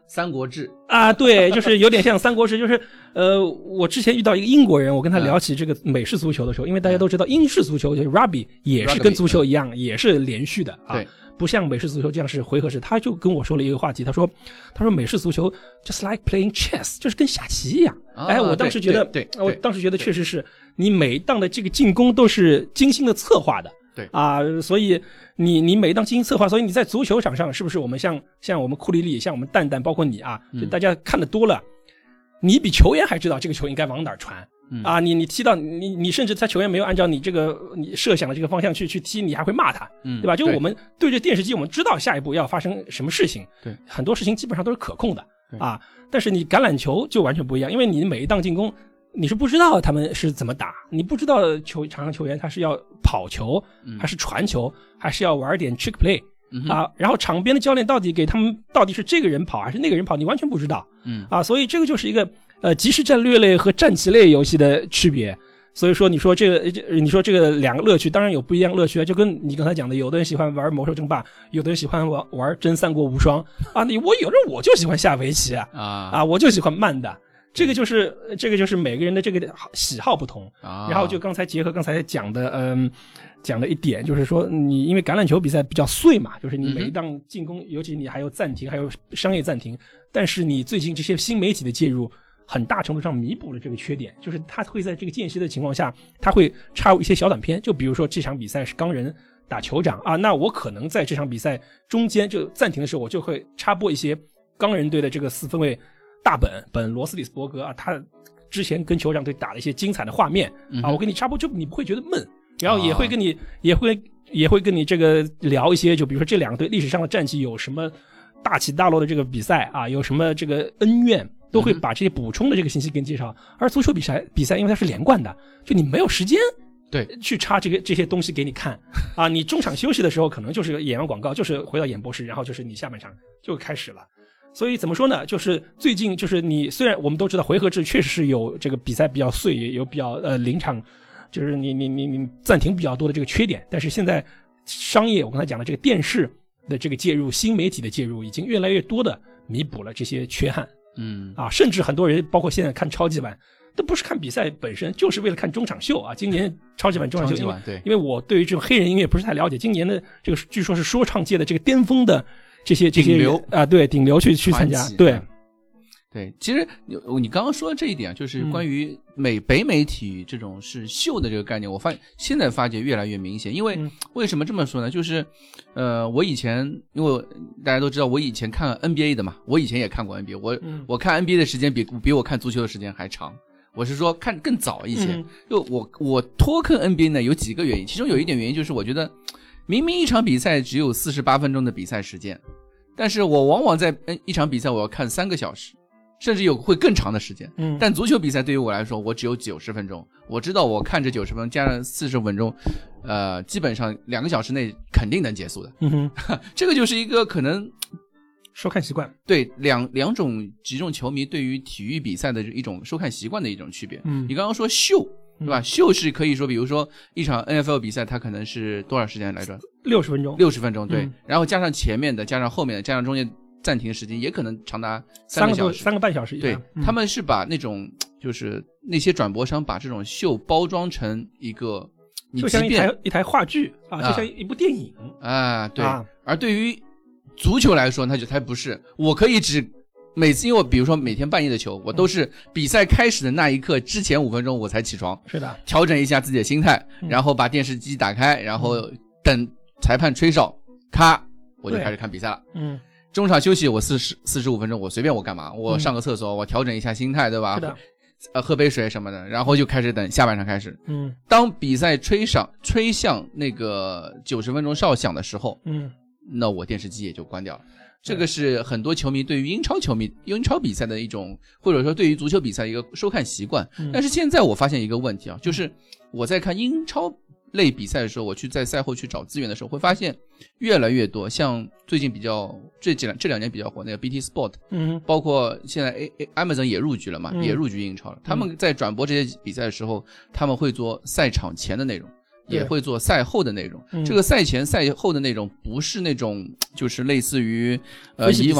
三国志啊，对，就是有点像三国志，就是呃，我之前遇到一个英国人，我跟他聊起这个美式足球的时候，因为大家都知道英式足球就是 rugby 也是跟足球一样，也是连续的啊， 对， 不像美式足球这样是回合制。他就跟我说了一个话题，他说他说美式足球 just like playing chess， 就是跟下棋一样。 啊、 哎，我当时觉得， 对，对对我当时觉得确实是你每一档的这个进攻都是精心的策划的。 对啊，所以你你每一档精心策划，所以你在足球场上是不是我们像像我们库里里，像我们蛋蛋，包括你啊，就大家看的多了，嗯、你比球员还知道这个球应该往哪儿传、嗯、啊，你你踢到你你甚至他球员没有按照你这个你设想的这个方向去去踢，你还会骂他，嗯，对吧？就我们对着电视机，我们知道下一步要发生什么事情， 对， 很多事情基本上都是可控的啊，但是你橄榄球就完全不一样，因为你每一档进攻。你是不知道他们是怎么打，你不知道球场上球员他是要跑球、嗯、还是传球，还是要玩点 trick play、嗯、啊，然后场边的教练到底给他们到底是这个人跑还是那个人跑，你完全不知道，嗯啊，所以这个就是一个呃即时战略类和战棋类游戏的区别。所以说你说这个你说这个两个乐趣当然有不一样乐趣啊，就跟你刚才讲的，有的人喜欢玩魔兽争霸，有的人喜欢玩玩真三国无双啊，你我有的人我就喜欢下围棋啊啊，我就喜欢慢的。这个就是这个就是每个人的这个喜好不同、啊、然后就刚才结合刚才讲的嗯讲的一点，就是说你因为橄榄球比赛比较碎嘛，就是你每一档进攻、嗯、尤其你还有暂停还有商业暂停，但是你最近这些新媒体的介入很大程度上弥补了这个缺点，就是他会在这个间歇的情况下他会插入一些小短片，就比如说这场比赛是钢人打酋长啊，那我可能在这场比赛中间就暂停的时候我就会插播一些钢人队的这个四分卫大本本罗斯里斯伯格啊，他之前跟酋长队打了一些精彩的画面、嗯、啊，我给你插播，就你不会觉得闷，然后也会跟你、啊、也会也会跟你这个聊一些，就比如说这两个队历史上的战绩有什么大起大落的这个比赛啊，有什么这个恩怨，都会把这些补充的这个信息给你介绍。嗯、而足球比赛比赛因为它是连贯的，就你没有时间对去插这个这些东西给你看啊，你中场休息的时候可能就是演完广告，就是回到演播室，然后就是你下半场就开始了。所以怎么说呢，就是最近就是你虽然我们都知道回合制确实是有这个比赛比较碎，也有比较呃临场就是你你你你暂停比较多的这个缺点，但是现在商业我刚才讲的这个电视的这个介入，新媒体的介入已经越来越多的弥补了这些缺憾。嗯啊，甚至很多人包括现在看超级碗都不是看比赛本身，就是为了看中场秀啊。今年超级碗中场秀，因为对，因为我对于这种黑人音乐不是太了解，今年的这个据说是说唱界的这个巅峰的这些这些顶流啊，对，顶流去去参加，对。 对，其实你你刚刚说的这一点，就是关于美、嗯、北美体育这种是秀的这个概念，我发现在发觉越来越明显。因为、嗯、为什么这么说呢？就是呃，我以前因为大家都知道，我以前看 N B A 的嘛，我以前也看过 N B A， 我、嗯、我看 N B A 的时间比比我看足球的时间还长。我是说看更早一些。嗯、就我我脱坑 N B A 呢，有几个原因，其中有一点原因就是我觉得明明一场比赛只有四十八分钟的比赛时间，但是我往往在一场比赛我要看三个小时。甚至有会更长的时间，嗯，但足球比赛对于我来说，我只有九十分钟。我知道我看这九十分钟加上四十分钟，呃，基本上两个小时内肯定能结束的。嗯哼，这个就是一个可能收看习惯， 对两两种几种球迷对于体育比赛的一种收看习惯的一种区别。嗯，你刚刚说秀，对吧？嗯、秀是可以说，比如说一场 N F L 比赛，它可能是多少时间来着？ 六十分钟， 六十分钟，对、 嗯， 然后加上前面的，加上后面的，加上中间。暂停时间也可能长达三个小时， 三个半小时以上。 对、嗯，他们是把那种就是那些转播商把这种秀包装成一个， 就像一台一台话剧啊，就像一部电影啊。对，啊、而对于足球来说，那就它不是。我可以只每次，因为我比如说每天半夜的球，我都是比赛开始的那一刻之前五分钟我才起床， 是的， 调整一下自己的心态，嗯、然后把电视机打开，然后等裁判吹哨，咔，我就开始看比赛了。嗯。中场休息，我四十四十五分钟，我随便我干嘛，我上个厕所，嗯、我调整一下心态，对吧？ 是的， 呃，喝杯水什么的，然后就开始等下半场开始。嗯，当比赛吹上吹向那个九十分钟哨响的时候，嗯，那我电视机也就关掉了。这个是很多球迷对于英超球迷英超比赛的一种，或者说对于足球比赛一个收看习惯。嗯、但是现在我发现一个问题啊，就是我在看英超类比赛的时候，我去在赛后去找资源的时候，会发现越来越多，像最近比较这几两这两年比较火那个 B T Sport， 嗯，包括现在 A A Amazon 也入局了嘛，嗯、也入局英超了。他们在转播这些比赛的时候，他们会做赛场前的内容，也会做赛后的内容。这个赛前赛后的内容不是那种就是类似于呃以往。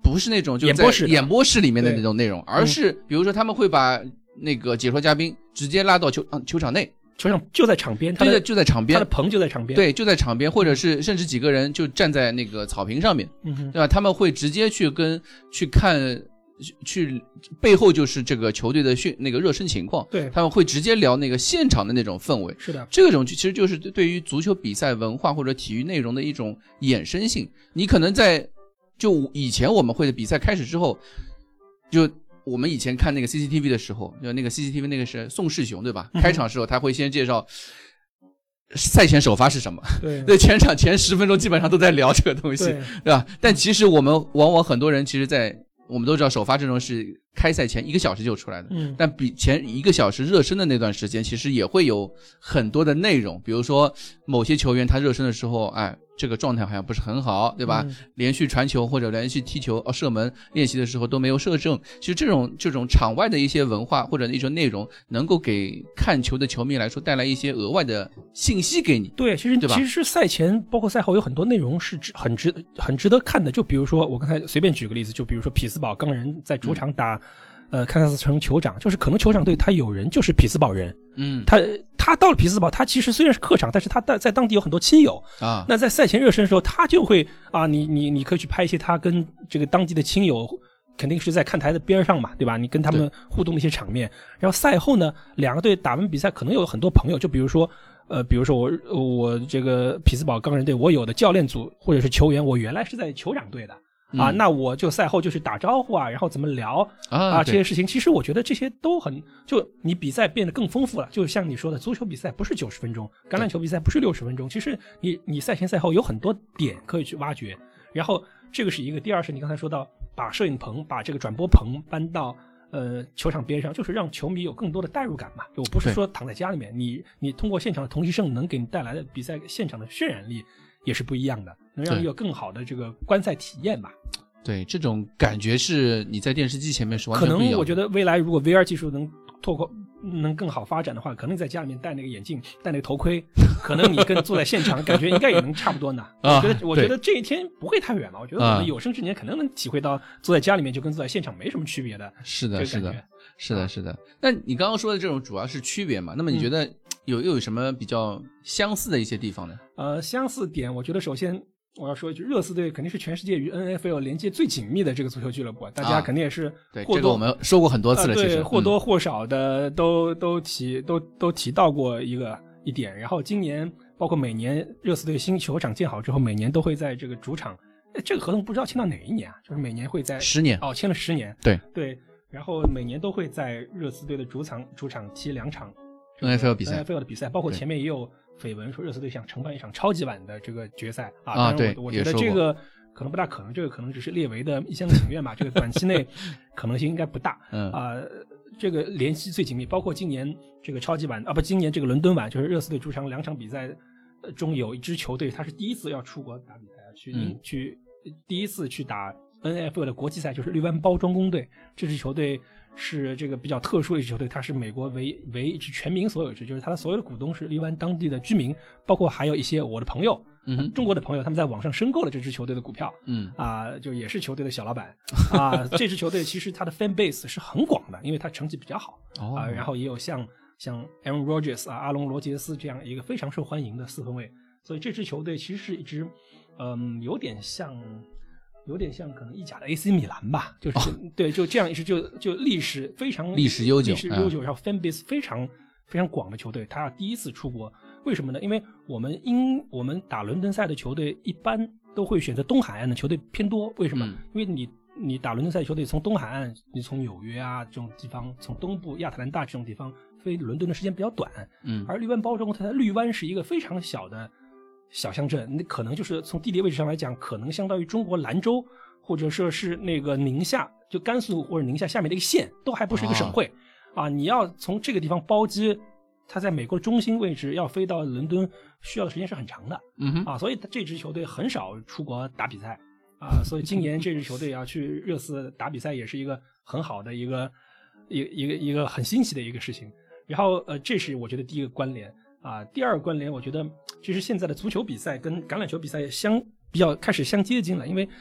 不是那种就演播室演播室里面的那种内容，而是比如说他们会把那个解说嘉宾直接拉到球球场内。 球场就在场边， 对，就在场边， 他的棚就在场边， 对，就在场边，或者是甚至几个人就站在那个草坪上面， 嗯、 对吧？他们会直接去跟去看，去背后就是这个球队的训那个热身情况， 对， 他们会直接聊那个现场的那种氛围。 是的， 这种其实就是对于足球比赛文化或者体育内容的一种衍生性。你可能在就以前我们会的比赛开始之后，就。我们以前看那个 C C T V 的时候，就那个 C C T V 那个是宋世雄对吧？ 嗯、 开场的时候他会先介绍赛前首发是什么， 对， 对，前场前十分钟基本上都在聊这个东西， 对, 对吧？但其实我们往往很多人其实在我们都知道首发阵容是开赛前一个小时就出来的， 嗯， 但比前一个小时热身的那段时间其实也会有很多的内容，比如说某些球员他热身的时候，哎。这个状态好像不是很好，对吧？嗯、连续传球或者连续踢球、哦射门练习的时候都没有射正。其实这种这种场外的一些文化或者一种内容，能够给看球的球迷来说带来一些额外的信息给你。 对，其实对吧？ 其实是赛前包括赛后有很多内容是很值很值得看的。就比如说我刚才随便举个例子，就比如说匹兹堡钢人在主场打。嗯呃，堪萨斯城酋长，就是可能酋长队他有人就是匹兹堡人， 嗯， 他他到了匹兹堡，他其实虽然是客场，但是他在在当地有很多亲友啊。 那在赛前热身的时候，他就会啊，你你你可以去拍一些他跟这个当地的亲友，肯定是在看台的边上嘛，对吧？你跟他们互动的一些场面。然后赛后呢，两个队打完比赛，可能有很多朋友，就比如说呃，比如说我我这个匹兹堡钢人队，我有的教练组或者是球员，我原来是在酋长队的。啊，那我就赛后就是打招呼啊，然后怎么聊啊， 啊这些事情，其实我觉得这些都很，就你比赛变得更丰富了。就像你说的，足球比赛不是九十分钟，橄榄球比赛不是六十分钟，其实你你赛前赛后有很多点可以去挖掘。然后这个是一个，第二是你刚才说到把摄影棚、把这个转播棚搬到呃球场边上，就是让球迷有更多的代入感嘛。我不是说躺在家里面，你你通过现场的同期声能给你带来的比赛现场的渲染力。也是不一样的，能让你有更好的这个观赛体验吧。 对，这种感觉是你在电视机前面是完全不一样的。 可能我觉得未来如果 V R 技术能拓宽、能更好发展的话，可能在家里面戴那个眼镜、戴那个头盔，可能你跟坐在现场感觉应该也能差不多呢。 啊、 我觉得，我觉得这一天不会太远了。我觉得我们有生之年可能能体会到坐在家里面就跟坐在现场没什么区别的。 是的，是的，是的，是的。那你刚刚说的这种主要是区别嘛？那么你觉得有又有什么比较相似的一些地方呢？ 呃，相似点，我觉得首先我要说一句，热刺队肯定是全世界与 N F L 连接最紧密的这个足球俱乐部，大家肯定也是对这个我们说过很多次了， 呃、 其实或多或少的都、嗯、都提都都提到过一个一点。然后今年包括每年热刺队新球场建好之后，每年都会在这个主场，这个合同不知道签到哪一年啊？就是每年会在十年哦，签了十年， 对对。然后每年都会在热刺队的主场主场踢两场 N F L 比赛 ，N F L 的比赛，包括前面也有绯闻说热刺队想承办一场超级碗的这个决赛啊。 啊，对， 我觉得这个可能不大可能，这个可能只是列维的一厢情愿吧。这个短期内可能性应该不大。 嗯啊、呃，这个联系最紧密，包括今年这个超级碗啊，不，今年这个伦敦碗，就是热刺队主场两场比赛中有一支球队，他是第一次要出国打比赛，去、嗯、去第一次去打 N F L 的国际赛，就是绿湾包装工队。这支球队是这个比较特殊的一支球队，它是美国唯唯一支全民所有制，就是它的所有的股东是荔湾当地的居民，包括还有一些我的朋友， 嗯， 中国的朋友，他们在网上申购了这支球队的股票， 嗯啊、呃，就也是球队的小老板啊。这支球队其实它的 fan base 是很广的，因为它成绩比较好啊、 哦呃，然后也有像像 Aaron Rodgers 啊、阿隆罗杰斯这样一个非常受欢迎的四分卫，所以这支球队其实是一支嗯有点像。有点像可能意甲的 A C 米兰吧，就是、哦、对，就这样一支就就历史非常历史悠久， 历史悠久，然后 fan base 非常非常广的球队，他要第一次出国，为什么呢？因为我们因我们打伦敦赛的球队一般都会选择东海岸的球队偏多，为什么？嗯、因为你你打伦敦赛的球队从东海岸，你从纽约啊这种地方，从东部亚特兰大这种地方飞伦敦的时间比较短， 嗯， 而绿湾包装它的绿湾是一个非常小的小乡镇，那可能就是从地理位置上来讲，可能相当于中国兰州。或者说是那个宁夏，就甘肃或者宁夏下面的一个县，都还不是一个省会、哦、啊！你要从这个地方包机，它在美国中心位置要飞到伦敦，需要的时间是很长的， 嗯哼啊，所以这支球队很少出国打比赛啊，所以今年这支球队要去热刺打比赛，也是一个很好的一个一个一个一个很新奇的一个事情。然后呃，这是我觉得第一个关联啊，第二个关联，我觉得其实现在的足球比赛跟橄榄球比赛相比较开始相接近了，因为。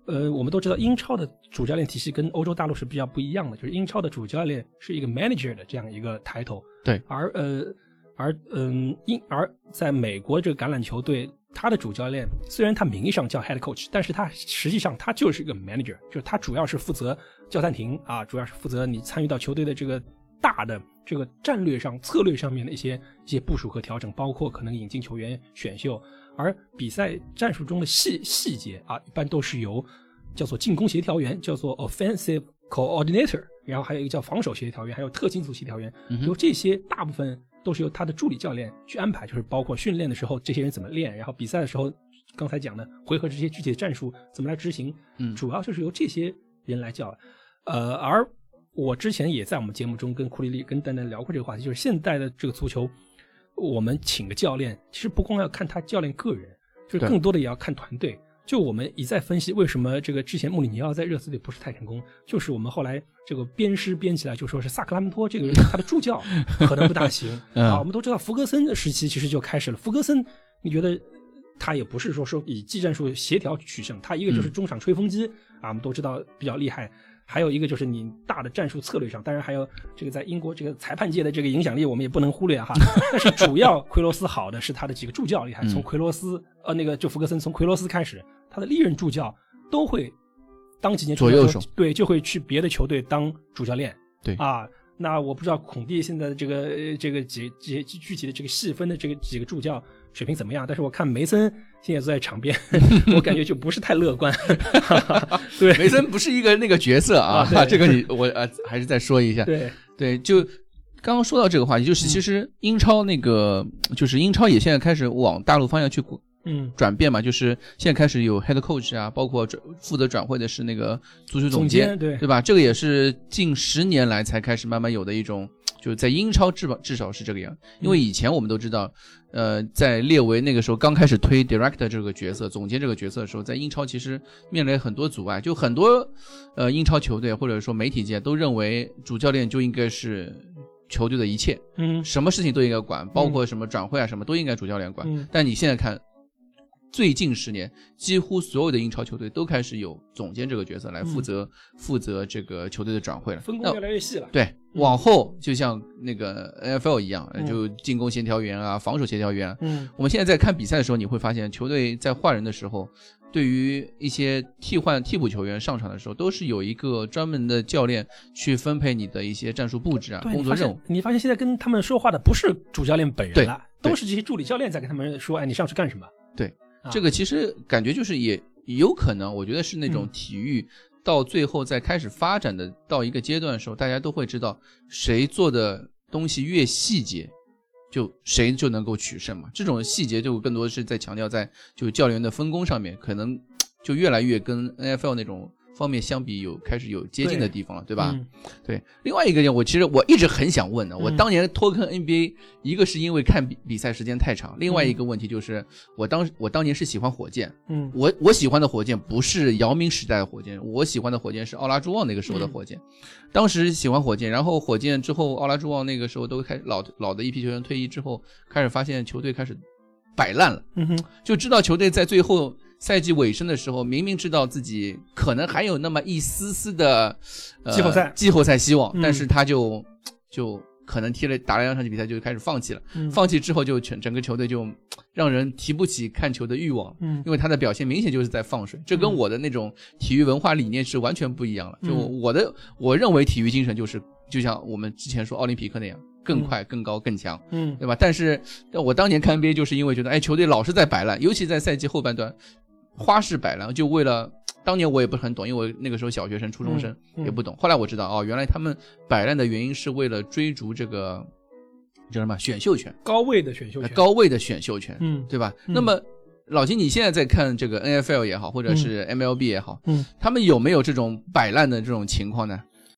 呃，我们都知道英超的主教练体系跟欧洲大陆是比较不一样的，就是英超的主教练是一个 manager 的这样一个抬头， 对， 而呃而嗯英而在美国这个橄榄球队，他的主教练虽然他名义上叫 head coach， 但是他实际上他就是一个 manager， 就是他主要是负责叫暂停啊，主要是负责你参与到球队的这个大的这个战略上策略上面的一些一些部署和调整，包括可能引进球员选秀，而比赛战术中的细细节啊，一般都是由叫做进攻协调员，叫做 offensive coordinator， 然后还有一个叫防守协调员，还有特勤组协调员， 嗯、 由这些大部分都是由他的助理教练去安排，就是包括训练的时候这些人怎么练，然后比赛的时候刚才讲的回合这些具体的战术怎么来执行， 嗯， 主要就是由这些人来教。呃，而我之前也在我们节目中跟库里里跟丹丹聊过这个话题，就是现代的这个足球，我们请个教练，其实不光要看他教练个人，就是更多的也要看团队。就我们一再分析为什么这个之前穆里尼奥在热刺队不是太成功，就是我们后来这个编诗编起来就说是萨克拉门托这个人他的助教可能不大行啊。我们都知道福格森的时期其实就开始了，福格森你觉得他也不是说说以技战术协调取胜，他一个就是中场吹风机、嗯、啊，我们都知道比较厉害。还有一个就是你大的战术策略上，当然还有这个在英国这个裁判界的这个影响力我们也不能忽略哈。但是主要奎罗斯好的是他的几个助教厉害，从奎罗斯呃那个就福格森从奎罗斯开始，他的历任助教都会当几年左右手， 对，就会去别的球队当主教练， 对啊。那我不知道孔蒂现在的这个这个几几具体的这个细分的这个几个助教水平怎么样，但是我看梅森现在坐在场边我感觉就不是太乐观对， 梅森不是一个那个角色啊，啊这个你我呃还是再说一下。 对对，就刚刚说到这个话题，就是其实英超那个、嗯、就是英超也现在开始往大陆方向去嗯转变嘛，就是现在开始有 head coach 啊，包括负责转会的是那个足球总监， 总监对对吧？这个也是近十年来才开始慢慢有的一种，就是在英超至至少是这个样。因为以前我们都知道，呃，在列维那个时候刚开始推 director 这个角色，总监这个角色的时候，在英超其实面临很多阻碍，就很多呃英超球队或者说媒体界都认为主教练就应该是球队的一切， 嗯， 什么事情都应该管，包括什么转会啊什么都应该主教练管。 嗯、 但你现在看。最近十年，几乎所有的英超球队都开始有总监这个角色来负责、嗯、负责这个球队的转会了， 分工越来越细了。 对，往后就像那个 N F L 一样，嗯、就进攻协调员啊，防守协调员啊。 嗯， 我们现在在看比赛的时候，你会发现球队在换人的时候，对于一些替换替补球员上场的时候，都是有一个专门的教练去分配你的一些战术布置啊、工作任务。 你发现现在跟他们说话的不是主教练本人了，都是这些助理教练在跟他们说，哎，你上去干什么？ 对。这个其实感觉就是也有可能，我觉得是那种体育到最后在开始发展的到一个阶段的时候，大家都会知道谁做的东西越细节，就谁就能够取胜嘛。这种细节就更多的是在强调在就教练的分工上面，可能就越来越跟 N F L 那种方面相比有开始有接近的地方了， 对, 对吧、嗯、对。另外一个我其实我一直很想问的、嗯、我当年脱坑 N B A 一个是因为看 比, 比赛时间太长，另外一个问题就是我当我当年是喜欢火箭， 嗯， 我我喜欢的火箭不是姚明时代的火箭，我喜欢的火箭是奥拉朱旺那个时候的火箭、嗯、当时喜欢火箭，然后火箭之后奥拉朱旺那个时候都开始老老的一批球员退役之后，开始发现球队开始摆烂了， 嗯哼， 就知道球队在最后赛季尾声的时候，明明知道自己可能还有那么一丝丝的、呃、 季后赛季后赛希望、 嗯、 但是他就就可能踢了打了两场比赛就开始放弃了、 嗯、 放弃之后就整整个球队就让人提不起看球的欲望、 嗯、 因为他的表现明显就是在放水，这跟我的那种体育文化理念是完全不一样了、嗯、就我的我认为体育精神就是就像我们之前说奥林匹克那样更快、嗯、更高更强， 嗯，对吧？但是我当年看 N B A 就是因为觉得哎球队老是在摆烂，尤其在赛季后半段花式摆烂，就为了当年我也不是很懂，因为我那个时候小学生初中生、嗯嗯、也不懂，后来我知道哦，原来他们摆烂的原因是为了追逐这个叫什么选秀权， 高位的选秀权， 高位的选秀权， 嗯， 对吧、 嗯、 那么老金你现在在看这个 N F L 也好或者是 M L B 也好， 嗯， 他们有没有这种摆烂的这种情况呢？